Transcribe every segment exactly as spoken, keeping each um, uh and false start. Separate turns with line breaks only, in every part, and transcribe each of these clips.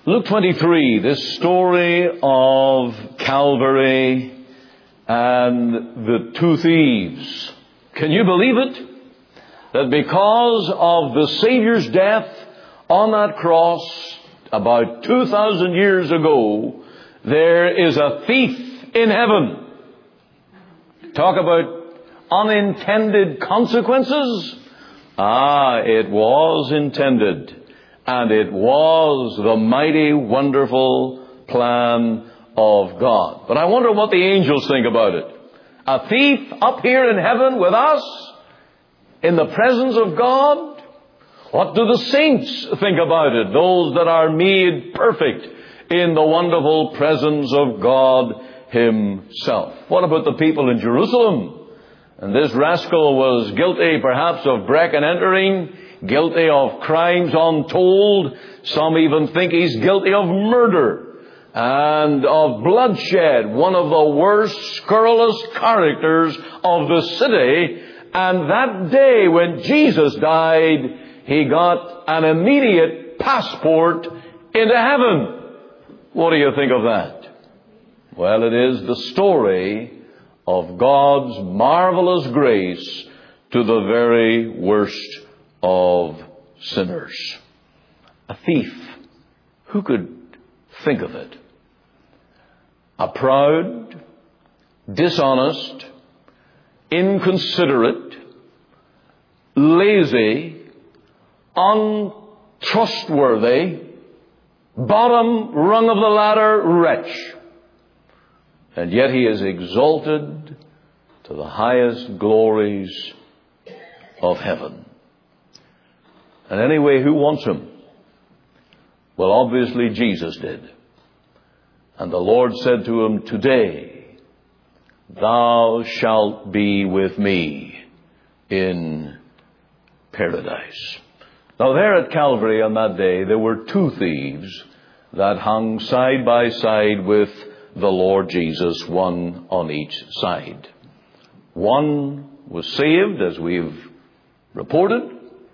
Luke twenty-three, this story of Calvary and the two thieves. Can you believe it? That because of the Savior's death on that cross about two thousand years ago, there is a thief in heaven. Talk about unintended consequences. Ah, it was intended. And it was the mighty, wonderful plan of God. But I wonder what the angels think about it. A thief up here in heaven with us, in the presence of God. What do the saints think about it? Those that are made perfect in the wonderful presence of God Himself. What about the people in Jerusalem? And this rascal was guilty perhaps of break and entering, guilty of crimes untold. Some even think he's guilty of murder and of bloodshed, one of the worst, scurrilous characters of the city. And that day when Jesus died, he got an immediate passport into heaven. What do you think of that? Well, it is the story of God's marvelous grace to the very worst of sinners. A thief. Who could think of it? A proud, dishonest, inconsiderate, lazy, untrustworthy, bottom rung of the ladder wretch. And yet he is exalted to the highest glories of heaven. And anyway, who wants him? Well, obviously Jesus did. And the Lord said to him, "Today thou shalt be with me in paradise." Now there at Calvary on that day, there were two thieves that hung side by side with the Lord Jesus, one on each side. One was saved, as we've reported.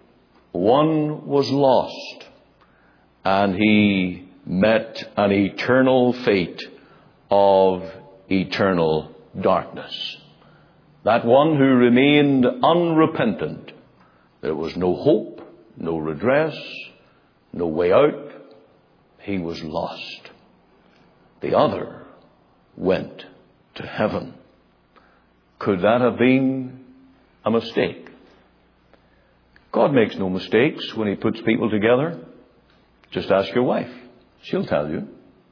One was lost, and he met an eternal fate of eternal darkness. That one who remained unrepentant, there was no hope, no redress, no way out. He was lost. The other went to heaven. Could that have been a mistake? God makes no mistakes when He puts people together. Just ask your wife. She'll tell you.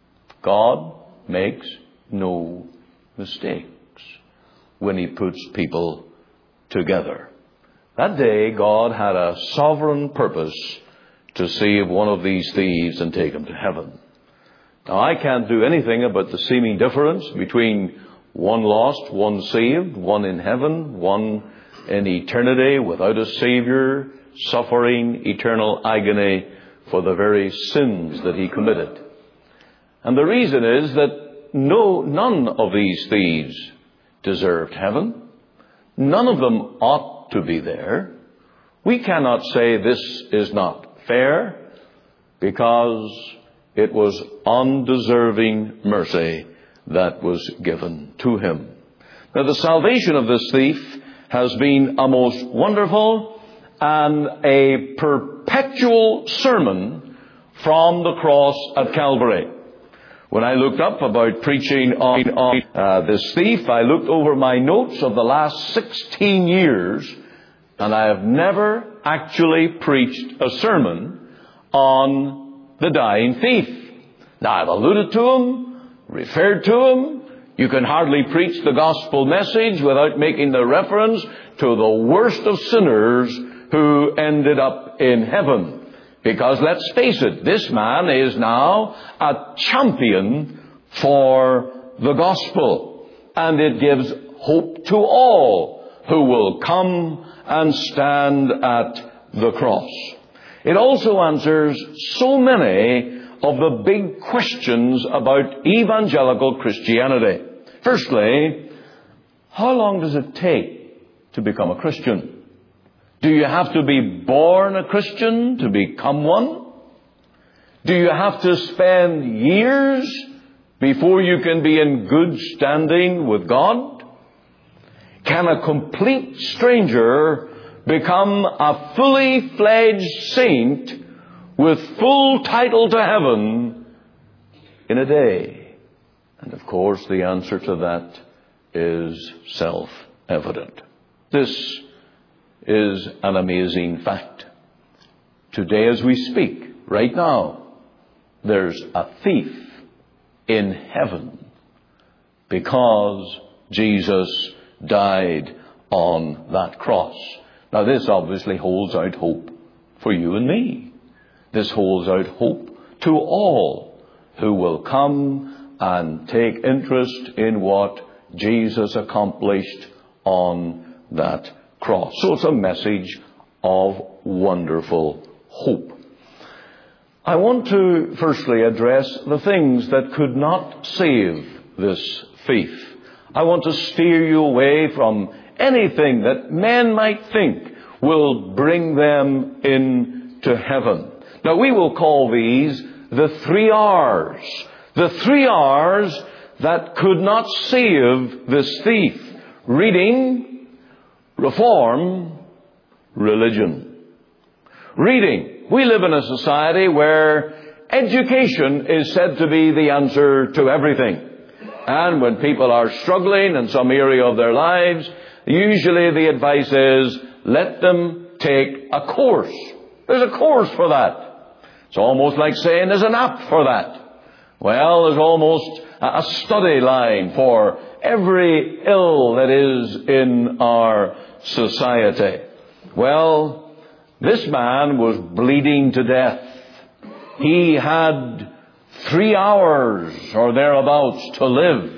God makes no mistakes when He puts people together. That day, God had a sovereign purpose to save one of these thieves and take him to heaven. Now, I can't do anything about the seeming difference between one lost, one saved, one in heaven, one in eternity without a Savior, suffering eternal agony for the very sins that he committed. And the reason is that no, none of these thieves deserved heaven. None of them ought to be there. We cannot say this is not fair, because it was undeserving mercy that was given to him. Now, the salvation of this thief has been a most wonderful and a perpetual sermon from the cross at Calvary. When I looked up about preaching on, on uh, this thief, I looked over my notes of the last sixteen years, and I have never actually preached a sermon on the dying thief. Now, I've alluded to him, referred to him. You can hardly preach the gospel message without making the reference to the worst of sinners who ended up in heaven. Because let's face it, this man is now a champion for the gospel. And it gives hope to all who will come and stand at the cross. It also answers so many of the big questions about evangelical Christianity. Firstly, how long does it take to become a Christian? Do you have to be born a Christian to become one? Do you have to spend years before you can be in good standing with God? Can a complete stranger become a fully fledged saint with full title to heaven in a day? And of course, the answer to that is self-evident. This is an amazing fact. Today as we speak, right now, there's a thief in heaven because Jesus died on that cross. Now this obviously holds out hope for you and me. This holds out hope to all who will come and take interest in what Jesus accomplished on that cross. So it's a message of wonderful hope. I want to firstly address the things that could not save this thief. I want to steer you away from anything that men might think will bring them into heaven. Now we will call these the three R's. The three R's that could not save this thief. Reading, reform, religion. Reading. We live in a society where education is said to be the answer to everything. And when people are struggling in some area of their lives, usually the advice is, let them take a course. There's a course for that. It's almost like saying there's an app for that. Well, there's almost a study line for every ill that is in our society. Well, this man was bleeding to death. He had three hours or thereabouts to live.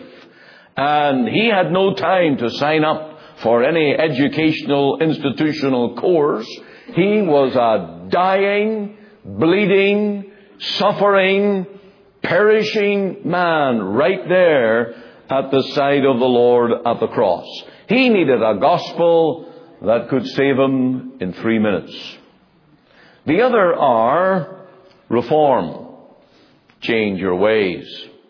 And he had no time to sign up for any educational institutional course. He was a dying, bleeding, suffering, perishing man right there at the side of the Lord at the cross. He needed a gospel that could save him in three minutes. The other R, reform. Change your ways.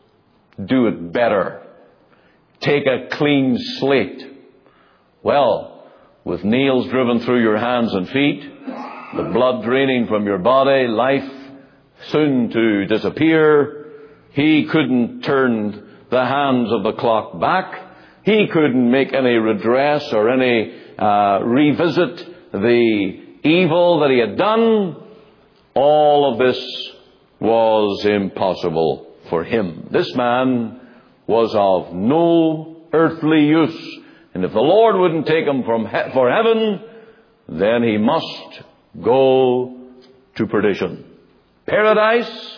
Do it better. Take a clean slate. Well, with nails driven through your hands and feet, the blood draining from your body, life soon to disappear, he couldn't turn the hands of the clock back. He couldn't make any redress or any uh, revisit the evil that he had done. All of this was impossible for him. This man was of no earthly use. And if the Lord wouldn't take him from he- for heaven, then he must go to perdition. Paradise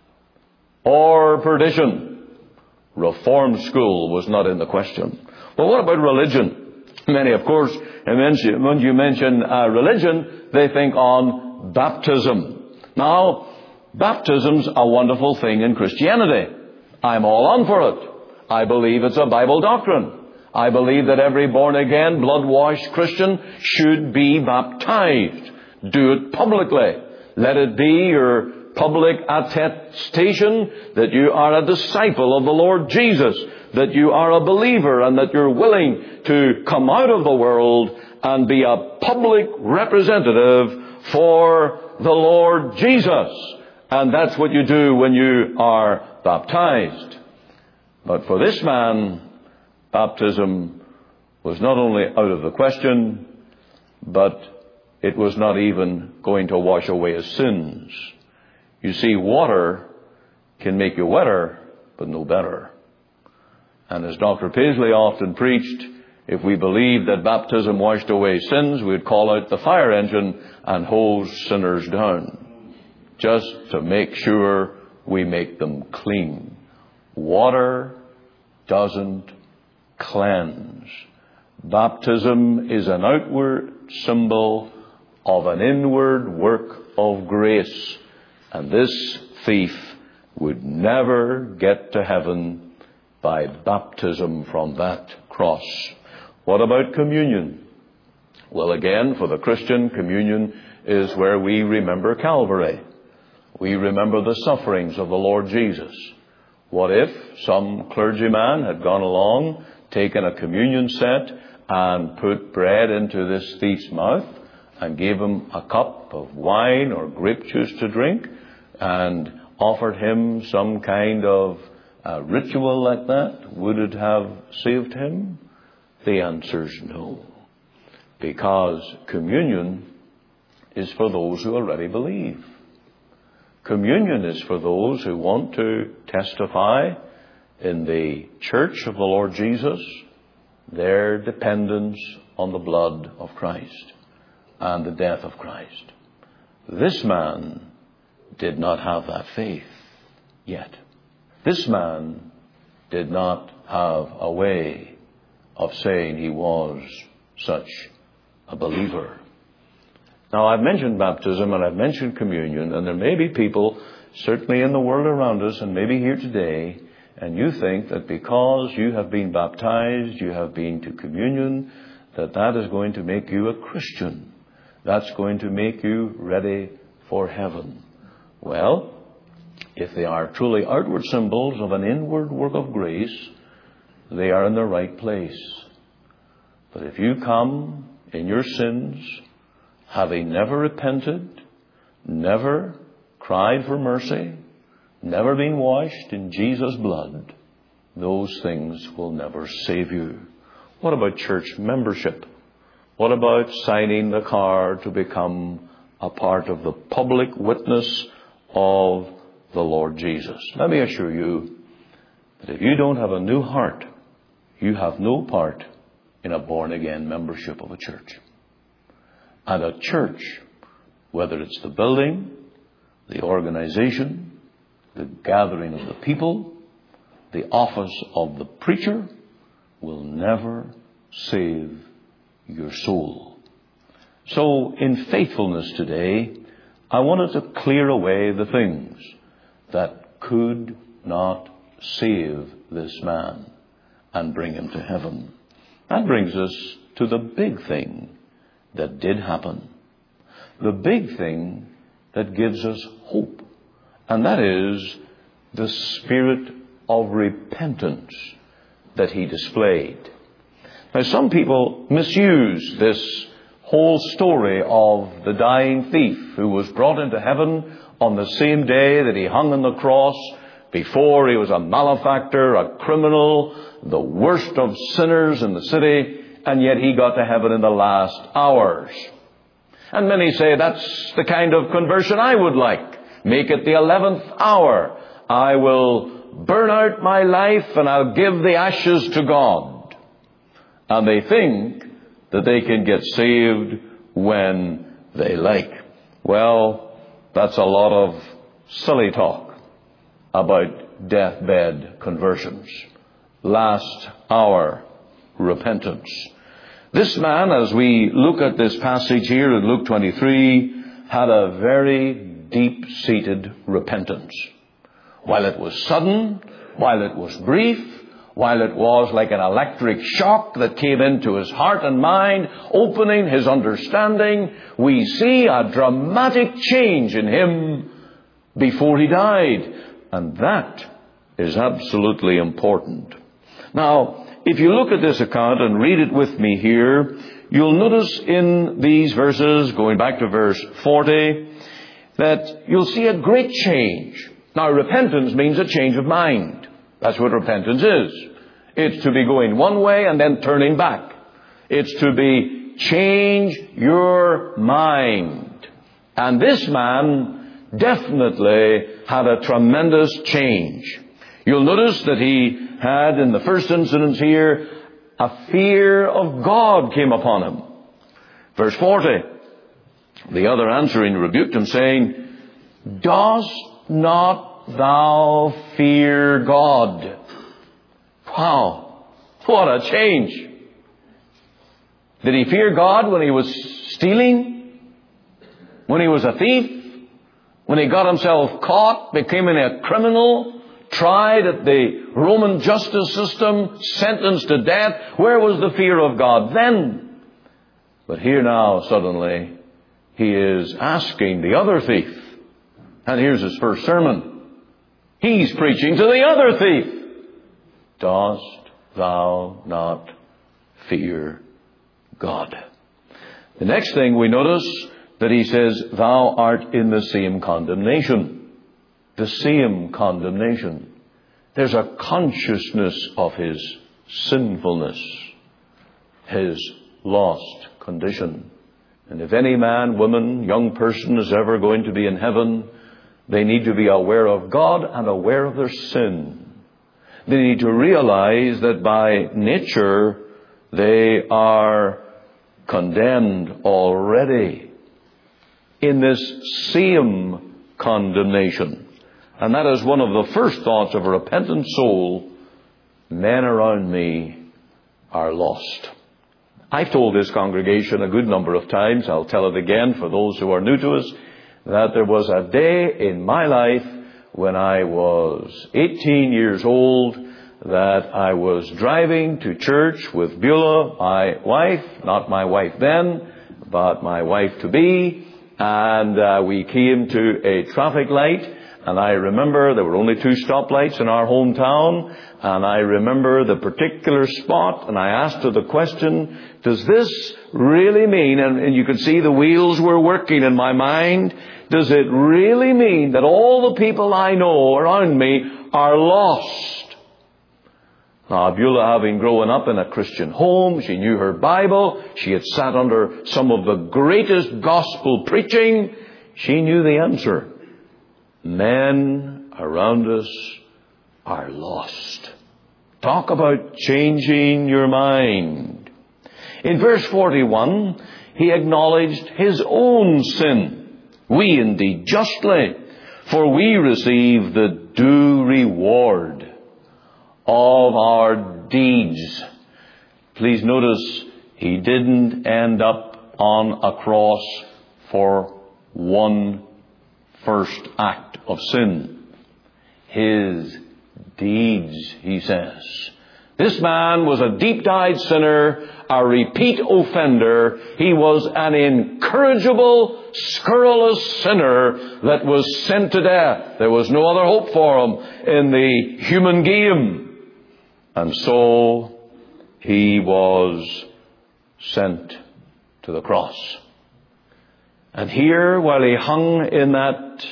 or perdition. Reform school was not in the question. Well, what about religion? Many, of course, when you mention uh, religion, they think on baptism. Now, baptism's a wonderful thing in Christianity. I'm all on for it. I believe it's a Bible doctrine. I believe that every born-again, blood-washed Christian should be baptized. Do it publicly. Let it be your public attestation that you are a disciple of the Lord Jesus, that you are a believer, and that you're willing to come out of the world and be a public representative for the Lord Jesus. And that's what you do when you are baptized. But for this man, baptism was not only out of the question, but it was not even going to wash away his sins. You see, water can make you wetter, but no better. And as Doctor Paisley often preached, if we believed that baptism washed away sins, we'd call out the fire engine and hose sinners down, just to make sure we make them clean. Water doesn't cleanse. Baptism is an outward symbol of an inward work of grace. And this thief would never get to heaven by baptism from that cross. What about communion? Well, again, for the Christian, communion is where we remember Calvary. We remember the sufferings of the Lord Jesus. What if some clergyman had gone along, taken a communion set, and put bread into this thief's mouth, and gave him a cup of wine or grape juice to drink, and offered him some kind of uh, ritual like that? Would it have saved him? The answer is no. Because communion is for those who already believe. Communion is for those who want to testify in the church of the Lord Jesus their dependence on the blood of Christ and the death of Christ. This man did not have that faith yet. This man did not have a way of saying he was such a believer. Now, I've mentioned baptism and I've mentioned communion, and there may be people, certainly in the world around us and maybe here today, and you think that because you have been baptized, you have been to communion, that that is going to make you a Christian. That's going to make you ready for heaven. Well, if they are truly outward symbols of an inward work of grace, they are in the right place. But if you come in your sins, having never repented, never cried for mercy, never been washed in Jesus' blood, those things will never save you. What about church membership? What about signing the card to become a part of the public witness of the Lord Jesus? Let me assure you that if you don't have a new heart, you have no part in a born-again membership of a church. And a church, whether it's the building, the organization, the gathering of the people, the office of the preacher, will never save your soul. So, in faithfulness today, I wanted to clear away the things that could not save this man and bring him to heaven. That brings us to the big thing that did happen. The big thing that gives us hope. And that is the spirit of repentance that he displayed. Now, some people misuse this whole story of the dying thief who was brought into heaven on the same day that he hung on the cross. Before, he was a malefactor, a criminal, the worst of sinners in the city, and yet he got to heaven in the last hours. And many say, that's the kind of conversion I would like. Make it the eleventh hour. I will burn out my life and I'll give the ashes to God. And they think that they can get saved when they like. Well, that's a lot of silly talk about deathbed conversions. Last hour repentance. This man, as we look at this passage here in Luke twenty-three, had a very deep-seated repentance. While it was sudden, while it was brief, while it was like an electric shock that came into his heart and mind, opening his understanding, we see a dramatic change in him before he died. And that is absolutely important. Now, if you look at this account and read it with me here, you'll notice in these verses, going back to verse forty, that you'll see a great change. Now, repentance means a change of mind. That's what repentance is. It's to be going one way and then turning back. It's to be change your mind. And this man definitely had a tremendous change. You'll notice that he had, in the first incident here, a fear of God came upon him. Verse forty, the other answering rebuked him, saying, dost not thou fear God? Wow, what a change. Did he fear God when he was stealing? When he was a thief? When he got himself caught, becoming a criminal? Tried at the Roman justice system, sentenced to death? Where was the fear of God then? But here now, suddenly, he is asking the other thief, And here's his first sermon. He's preaching to the other thief. Dost thou not fear God? The next thing we notice that he says, thou art in the same condemnation. The same condemnation. There's a consciousness of his sinfulness, his lost condition. And if any man, woman, young person is ever going to be in heaven, they need to be aware of God and aware of their sin. They need to realize that by nature they are condemned already in this same condemnation. And that is one of the first thoughts of a repentant soul. Men around me are lost. I've told this congregation a good number of times, I'll tell it again for those who are new to us, that there was a day in my life when I was eighteen years old that I was driving to church with Beulah, my wife, not my wife then, but my wife-to-be, and uh, we came to a traffic light. And I remember there were only two stoplights in our hometown. And I remember the particular spot. And I asked her the question, does this really mean, and, and you could see the wheels were working in my mind, does it really mean that all the people I know around me are lost? Now, Beulah, having grown up in a Christian home, she knew her Bible. She had sat under some of the greatest gospel preaching. She knew the answer. Men around us are lost. Talk about changing your mind. In verse forty-one, he acknowledged his own sin. We indeed justly, for we receive the due reward of our deeds. Please notice, he didn't end up on a cross for one first act of sin. His deeds, he says. This man was a deep-dyed sinner, a repeat offender. He was an incorrigible, scurrilous sinner that was sent to death. There was no other hope for him in the human game. And so he was sent to the cross. And here, while he hung in that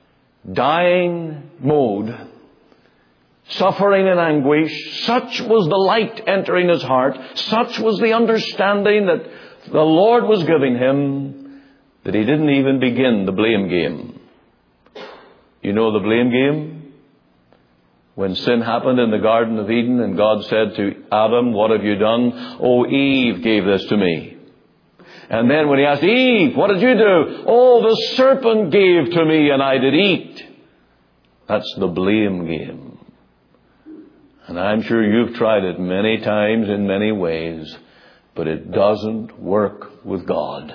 dying mode, suffering and anguish, such was the light entering his heart, such was the understanding that the Lord was giving him, that he didn't even begin the blame game. You know the blame game? When sin happened in the Garden of Eden and God said to Adam, what have you done? Oh, Eve gave this to me. And then when he asked Eve, what did you do? Oh, the serpent gave to me and I did eat. That's the blame game. And I'm sure you've tried it many times in many ways, but it doesn't work with God.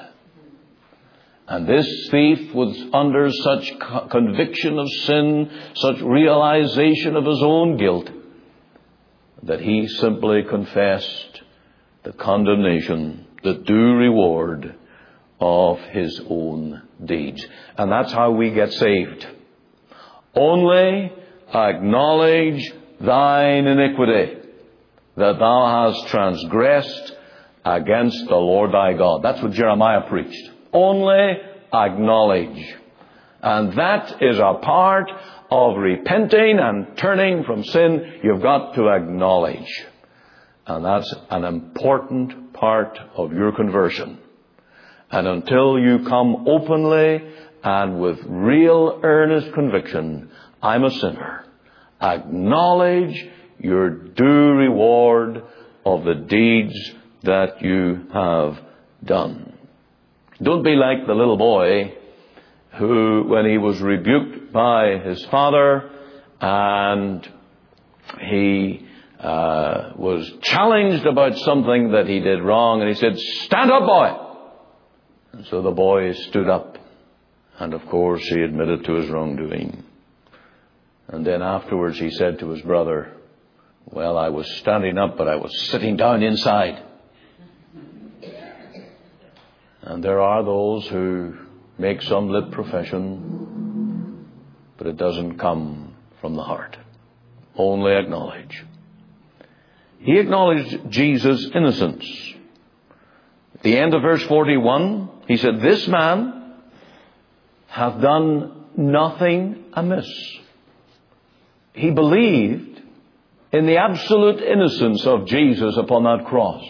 And this thief was under such co- conviction of sin, such realization of his own guilt, that he simply confessed the condemnation, the due reward of his own deeds. And that's how we get saved. Only acknowledge thine iniquity, that thou hast transgressed against the Lord thy God. That's what Jeremiah preached. Only acknowledge. And that is a part of repenting and turning from sin. You've got to acknowledge. And that's an important part of your conversion. And until you come openly and with real earnest conviction, I'm a sinner, acknowledge your due reward of the deeds that you have done. Don't be like the little boy who, when he was rebuked by his father and he uh, was challenged about something that he did wrong, and he said, "Stand up, boy." And so the boy stood up, and of course he admitted to his wrongdoing. And then afterwards he said to his brother, "Well, I was standing up, but I was sitting down inside." And there are those who make some lip profession, but it doesn't come from the heart. Only acknowledge. He acknowledged Jesus' innocence. At the end of verse forty-one, he said, "This man hath done nothing amiss." He believed in the absolute innocence of Jesus upon that cross.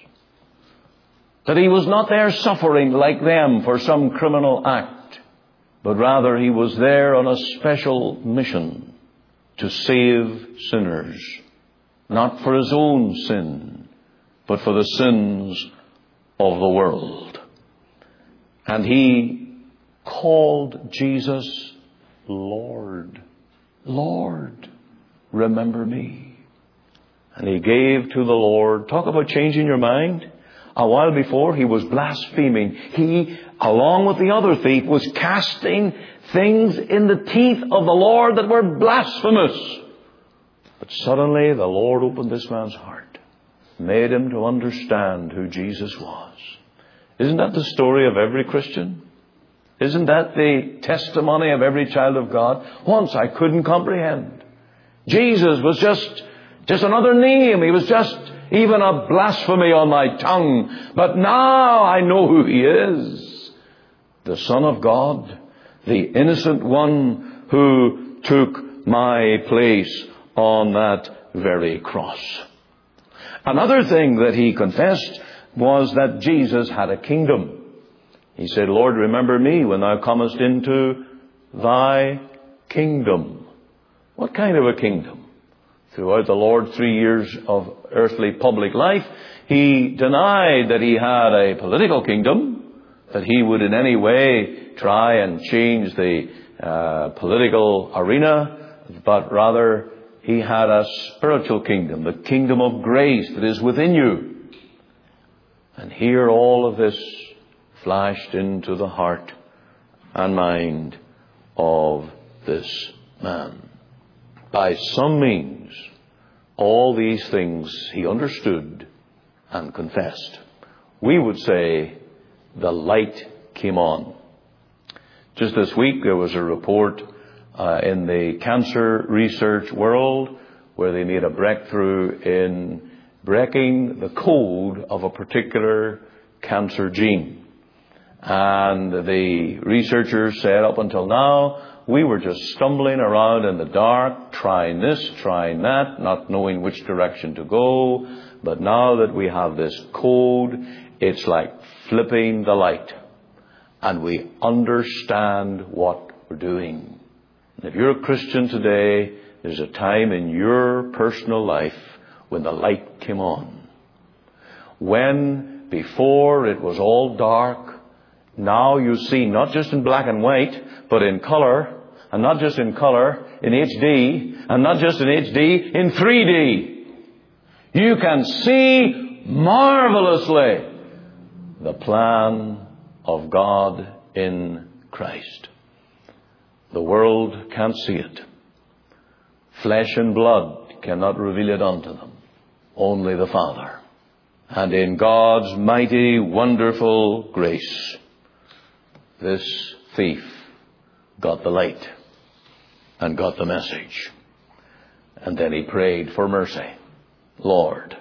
That he was not there suffering like them for some criminal act, but rather he was there on a special mission to save sinners, not for his own sin, but for the sins of the world. And he called Jesus Lord. Lord, remember me. And he gave to the Lord. Talk about changing your mind. A while before, he was blaspheming. He, along with the other thief, was casting things in the teeth of the Lord that were blasphemous. But suddenly, the Lord opened this man's heart, made him to understand who Jesus was. Isn't that the story of every Christian? Isn't that the testimony of every child of God? Once I couldn't comprehend. Jesus was just, just another name. He was just even a blasphemy on my tongue. But now I know who he is. The Son of God, the innocent one who took my place on that very cross. Another thing that he confessed was that Jesus had a kingdom. He said, "Lord, remember me when thou comest into thy kingdom." What kind of a kingdom? Throughout the Lord's three years of earthly public life, he denied that he had a political kingdom, that he would in any way try and change the uh, political arena, but rather he had a spiritual kingdom, the kingdom of grace that is within you. And here all of this flashed into the heart and mind of this man. By some means, all these things he understood and confessed. We would say the light came on. Just this week there was a report uh, in the cancer research world where they made a breakthrough in breaking the code of a particular cancer gene. And the researchers said up until now, we were just stumbling around in the dark, trying this, trying that, not knowing which direction to go. But now that we have this code, it's like flipping the light. And we understand what we're doing. And if you're a Christian today, there's a time in your personal life when the light came on. When before it was all dark, now you see not just in black and white, but in color, and not just in color, in H D, and not just in H D, in three D. You can see marvelously the plan of God in Christ. The world can't see it. Flesh and blood cannot reveal it unto them. Only the Father. And in God's mighty, wonderful grace, this thief got the light and got the message. And then he prayed for mercy. Lord,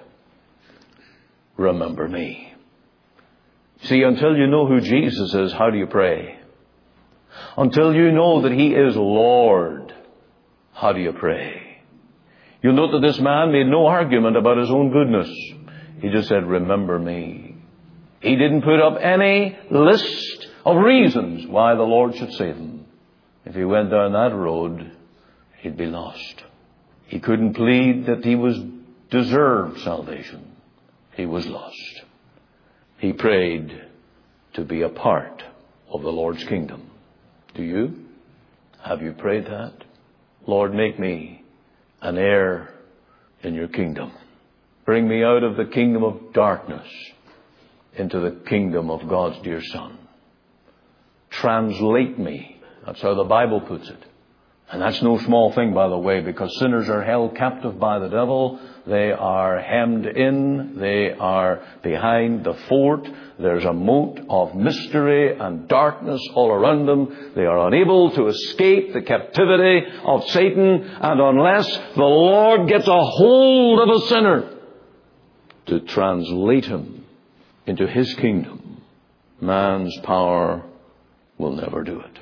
remember me. See, until you know who Jesus is, how do you pray? Until you know that he is Lord, how do you pray? You'll note that this man made no argument about his own goodness. He just said, remember me. He didn't put up any list of reasons why the Lord should save him. If he went down that road, he'd be lost. He couldn't plead that he was deserved salvation. He was lost. He prayed to be a part of the Lord's kingdom. Do you? Have you prayed that? Lord, make me an heir in your kingdom. Bring me out of the kingdom of darkness into the kingdom of God's dear Son. Translate me, that's how the Bible puts it, And that's no small thing, by the way, because sinners are held captive by the devil. They are hemmed in. They are behind the fort. There's a moat of mystery and darkness all around them. They are unable to escape the captivity of Satan. And unless the Lord gets a hold of a sinner to translate him into His kingdom, man's power will never do it.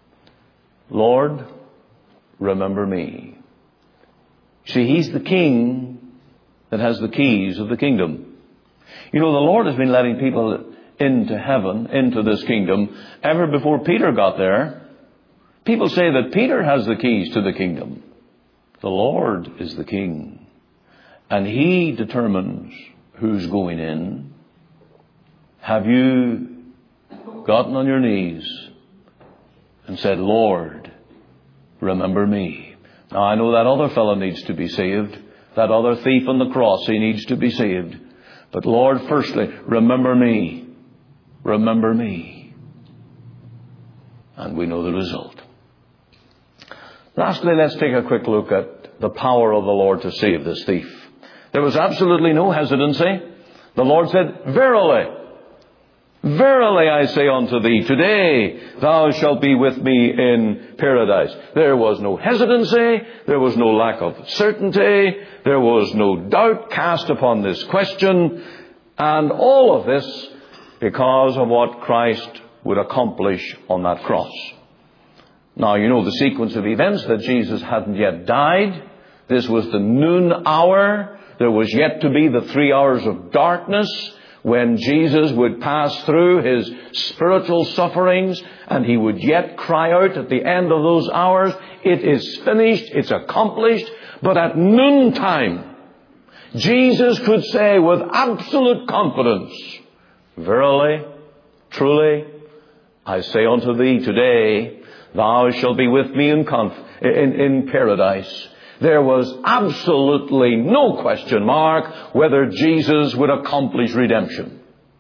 Lord, remember me. See, He's the King that has the keys of the kingdom. You know, the Lord has been letting people into heaven, into this kingdom, ever before Peter got there. People say that Peter has the keys to the kingdom. The Lord is the King. And He determines who's going in. Have you gotten on your knees and said, Lord, remember me? Now, I know that other fellow needs to be saved. That other thief on the cross, he needs to be saved. But Lord, firstly, remember me. Remember me. And we know the result. Lastly, let's take a quick look at the power of the Lord to save this thief. There was absolutely no hesitancy. The Lord said, Verily, verily I say unto thee, today thou shalt be with me in paradise. There was no hesitancy. There was no lack of certainty. There was no doubt cast upon this question. And all of this because of what Christ would accomplish on that cross. Now, you know the sequence of events, that Jesus hadn't yet died. This was the noon hour. There was yet to be the three hours of darkness when Jesus would pass through His spiritual sufferings, and He would yet cry out at the end of those hours, it is finished, it's accomplished. But at noontime, Jesus could say with absolute confidence, Verily, truly, I say unto thee, today thou shalt be with me in, conf- in, in paradise. There was absolutely no question mark whether Jesus would accomplish redemption.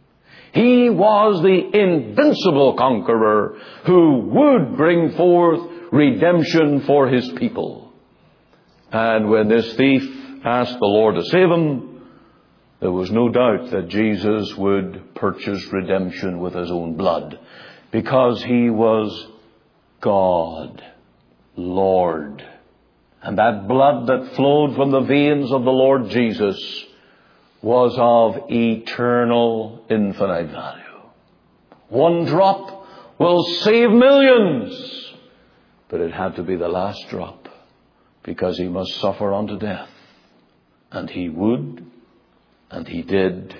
He was the invincible conqueror who would bring forth redemption for His people. And when this thief asked the Lord to save him, there was no doubt that Jesus would purchase redemption with His own blood, because He was God, Lord. And that blood that flowed from the veins of the Lord Jesus was of eternal, infinite value. One drop will save millions, but it had to be the last drop, because He must suffer unto death. And He would, and He did.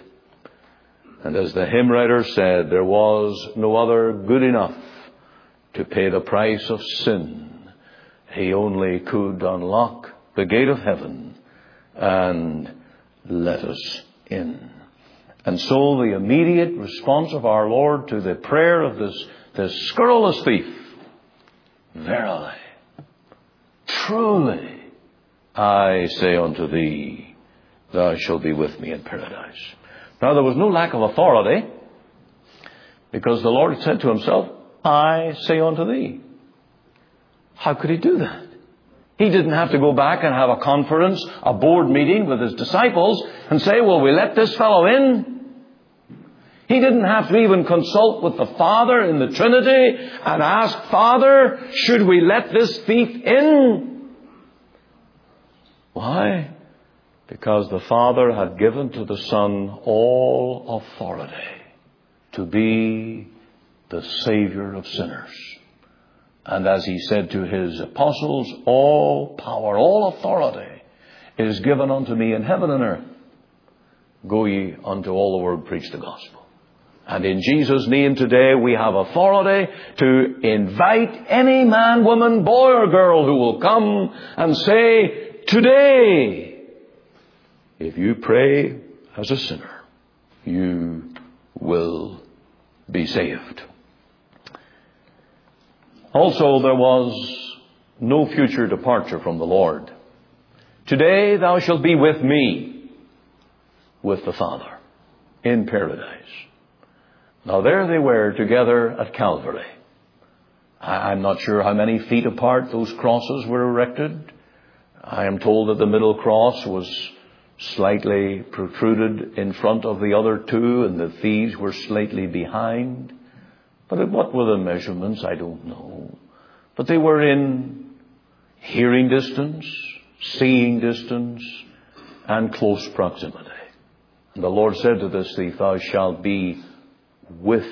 And as the hymn writer said, there was no other good enough to pay the price of sin. He only could unlock the gate of heaven and let us in. And so the immediate response of our Lord to the prayer of this, this scurrilous thief, Verily, truly, I say unto thee, thou shalt be with me in paradise. Now, there was no lack of authority, because the Lord said to Himself, I say unto thee. How could He do that? He didn't have to go back and have a conference, a board meeting with His disciples and say, well, we let this fellow in. He didn't have to even consult with the Father in the Trinity and ask, Father, should we let this thief in? Why? Because the Father had given to the Son all authority to be the Savior of sinners. And as He said to His apostles, all power, all authority is given unto me in heaven and earth. Go ye unto all the world, preach the gospel. And in Jesus' name today we have authority to invite any man, woman, boy or girl who will come and say, today, if you pray as a sinner, you will be saved. Also, there was no future departure from the Lord. Today thou shalt be with me, with the Father, in paradise. Now there they were together at Calvary. I'm not sure how many feet apart those crosses were erected. I am told that the middle cross was slightly protruded in front of the other two, and the thieves were slightly behind. But what were the measurements? I don't know. But they were in hearing distance, seeing distance, and close proximity. And the Lord said to this thief, thou shalt be with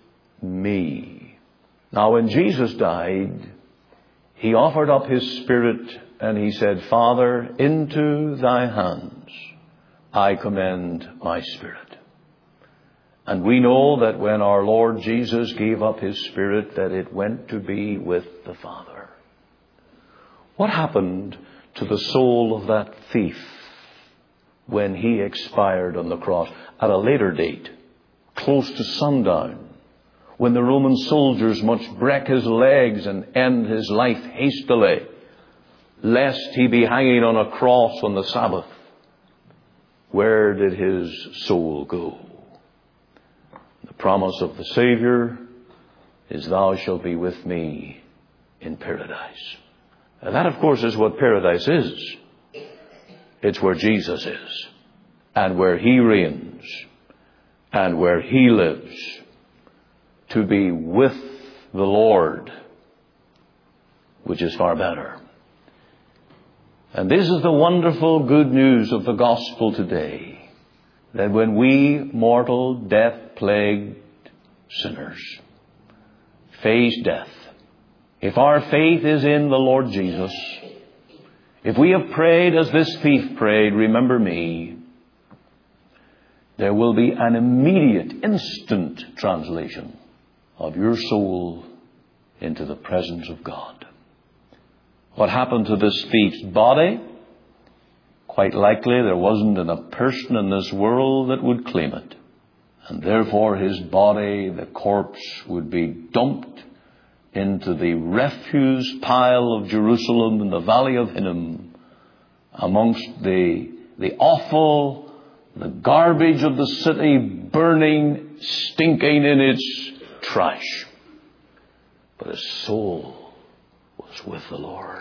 me. Now when Jesus died, he offered up his spirit and he said, Father, into thy hands I commend my spirit. And we know that when our Lord Jesus gave up his spirit, that it went to be with the Father. What happened to the soul of that thief when he expired on the cross at a later date, close to sundown, when the Roman soldiers must break his legs and end his life hastily, lest he be hanging on a cross on the Sabbath? Where did his soul go? The promise of the Savior is, thou shalt be with me in paradise. And that, of course, is what paradise is. It's where Jesus is, and where he reigns, and where he lives, to be with the Lord, which is far better. And this is the wonderful good news of the gospel today, that when we mortal, death-plagued sinners face death, if our faith is in the Lord Jesus, if we have prayed as this thief prayed, remember me, there will be an immediate, instant translation of your soul into the presence of God. What happened to this thief's body? Quite likely there wasn't a person in this world that would claim it. And therefore his body, the corpse, would be dumped into the refuse pile of Jerusalem in the valley of Hinnom, amongst the, the offal, the garbage of the city, burning, stinking in its trash. But his soul was with the Lord.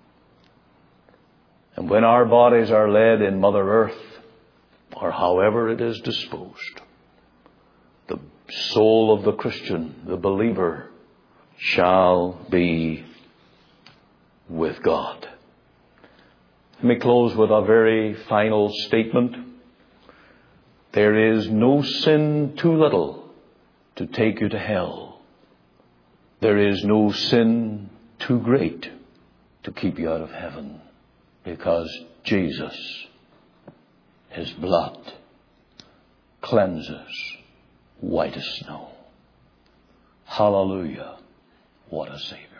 And when our bodies are laid in Mother Earth, or however it is disposed, the soul of the Christian, the believer, shall be with God. Let me close with a very final statement. There is no sin too little to take you to hell. There is no sin too great to keep you out of heaven, because Jesus, his blood, cleanses white as snow. Hallelujah. What a Savior.